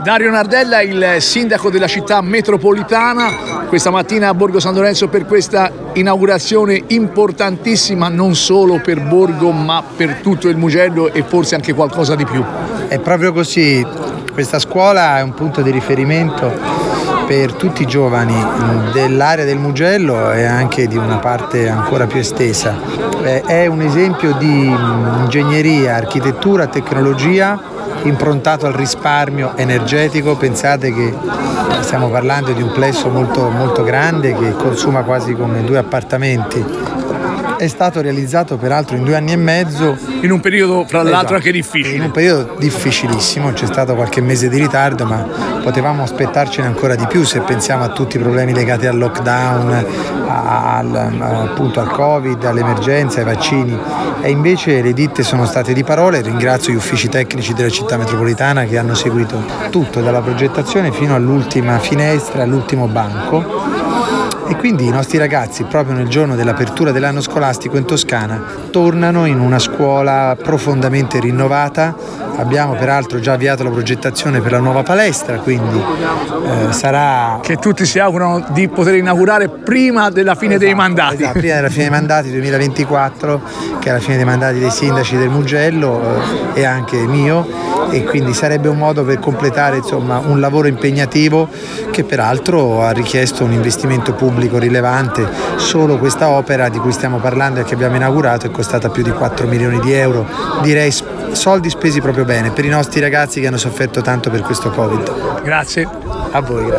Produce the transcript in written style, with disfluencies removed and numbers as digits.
Dario Nardella, il sindaco della città metropolitana, questa mattina a Borgo San Lorenzo per questa inaugurazione importantissima non solo per Borgo ma per tutto il Mugello e forse anche qualcosa di più. È proprio così, questa scuola è un punto di riferimento per tutti i giovani dell'area del Mugello e anche di una parte ancora più estesa. È un esempio di ingegneria, architettura, tecnologia improntato al risparmio energetico. Pensate che stiamo parlando di un plesso molto grande che consuma quasi come 2 appartamenti. È stato realizzato peraltro in 2 anni e mezzo. In un periodo fra l'altro anche difficile. In un periodo difficilissimo, c'è stato qualche mese di ritardo, ma potevamo aspettarcene ancora di più se pensiamo a tutti i problemi legati al lockdown, appunto al Covid, all'emergenza, ai vaccini. E invece le ditte sono state di parole. Ringrazio gli uffici tecnici della città metropolitana che hanno seguito tutto, dalla progettazione fino all'ultima finestra, all'ultimo banco. E quindi i nostri ragazzi, proprio nel giorno dell'apertura dell'anno scolastico in Toscana, tornano in una scuola profondamente rinnovata. Abbiamo peraltro già avviato la progettazione per la nuova palestra, quindi sarà... Che tutti si augurano di poter inaugurare prima della fine dei mandati. Esatto, prima della fine dei mandati 2024, che è la fine dei mandati dei sindaci del Mugello e anche mio, e quindi sarebbe un modo per completare un lavoro impegnativo che peraltro ha richiesto un investimento pubblico rilevante. Solo questa opera di cui stiamo parlando e che abbiamo inaugurato è costata più di 4 milioni di euro, direi soldi spesi proprio bene per i nostri ragazzi che hanno sofferto tanto per questo Covid. Grazie. A voi, grazie.